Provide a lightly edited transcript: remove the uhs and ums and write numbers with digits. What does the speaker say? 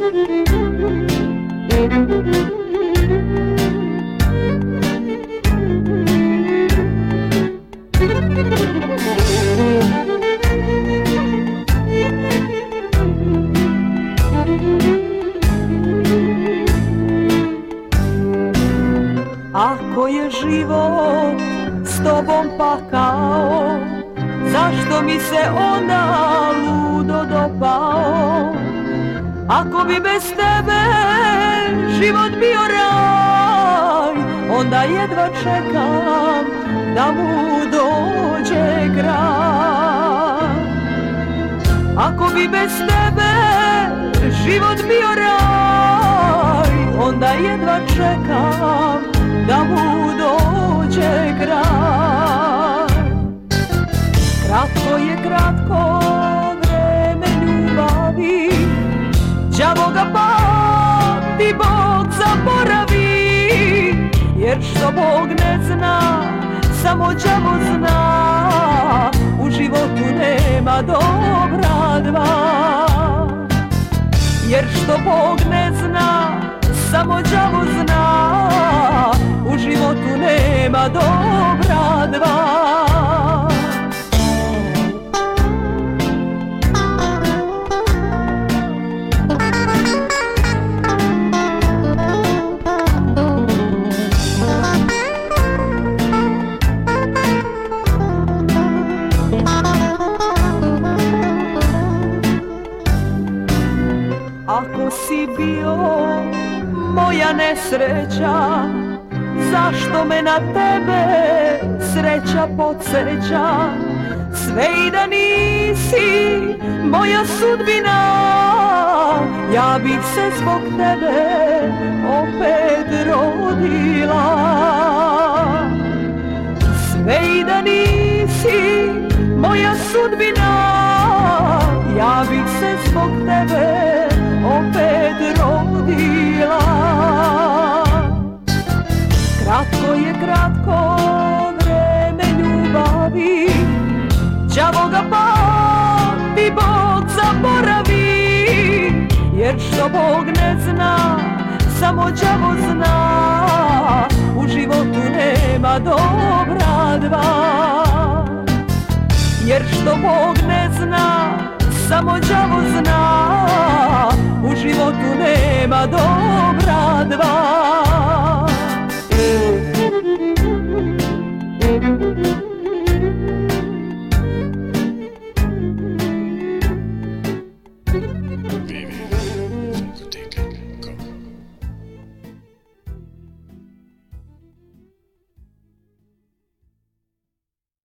Ako je život s tobom pakao, zašto mi se onda ludo dopao? Ako bi bez tebe život bio raj, onda jedva čekam da mu dođe kraj. Ako bi bez tebe život bio raj, onda jedva čekam da mu dođe kraj. Kratko je kratko vreme ljubavi, đavo ga pati, Bog zaboravi. Jer što Bog ne zna, samo đavo zna, u životu nema dobra dva. Jer što Bog ne zna, samo đavo zna, u životu nema dobra dva. Ako si bio moja nesreća, zašto me na tebe sreća podsjeća? Sve i da nisi moja sudbina, ja bih se zbog tebe opet rodila. Sve i da nisi moja sudbina, ja bih se zbog tebe opet rodila. Kratko je kratko vreme ljubavi, đavo ga pati, Bog zaboravi. Jer što Bog ne zna, samo đavo zna, u životu nema dobra dva. Jer što Bog ne zna, samo đavo zna, u životu nema dobra dva.